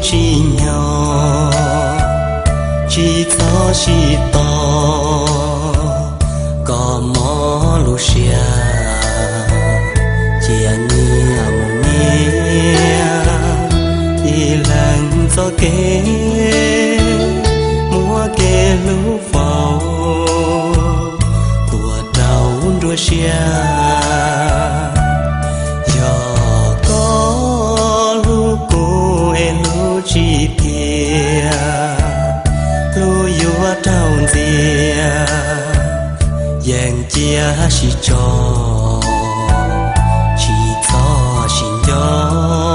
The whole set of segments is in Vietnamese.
chỉ nhỏ chỉ có chỉ to có mỏ lu xia chia nhia một nhia thì lần gió kế mua kế lu vào của đầu đua xia chỉ kia lu yêu trao dia yang chia chỉ cho chỉ cho xin cho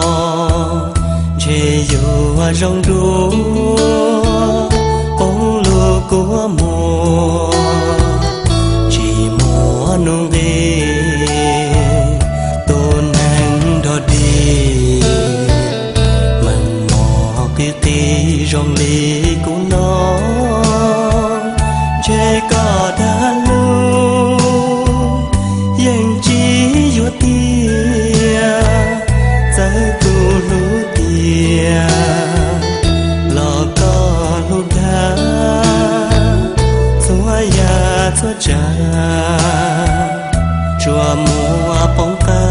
che yêu rong ru bóng lu của mùa chỉ mùa nung đi tôn anh đó đi tí rong lì của nó che có đã lu yang chỉ vô tia giờ tu lu tia lo có lu đá xóa ya xóa cha chùa mua bóng ca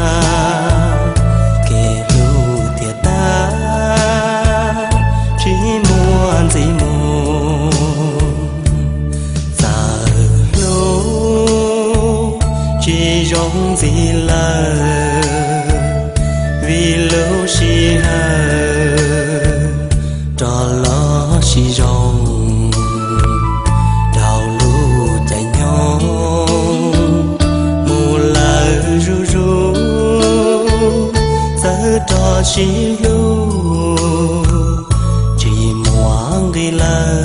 gì mù giờ lâu chỉ giống gì là vì lâu chỉ hờ trò lo chỉ rong đào lu chạy nhau mù lờ ru ru giờ trò chỉ lu đi lơ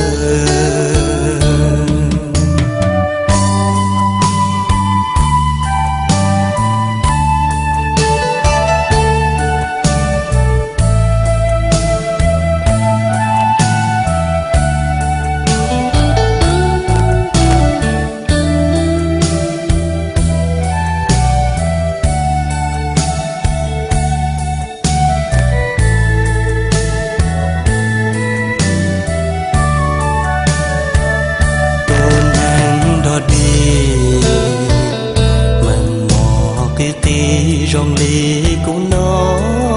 rong lì của nó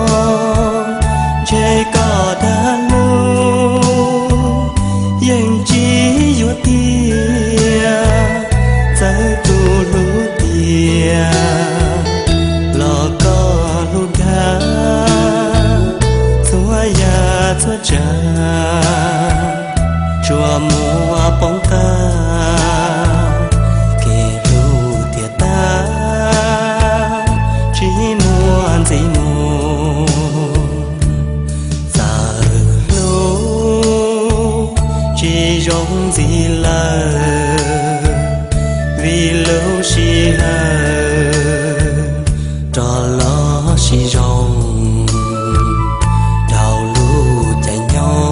che có đã lu yang chỉ vô tia giờ tu lu tia lo có lu đá xóa ya xóa cha chùa mua bóng ca gì mù giờ lâu chỉ giống gì là vì lâu chỉ hờ trò lo chỉ rong đào lu chạy nhau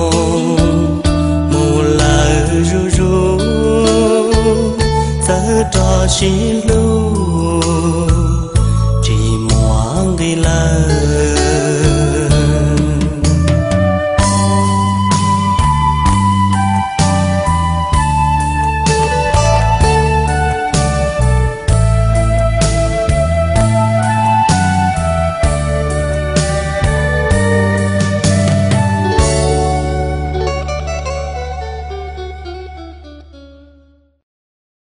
mù lờ ru ru giờ trò chỉ lu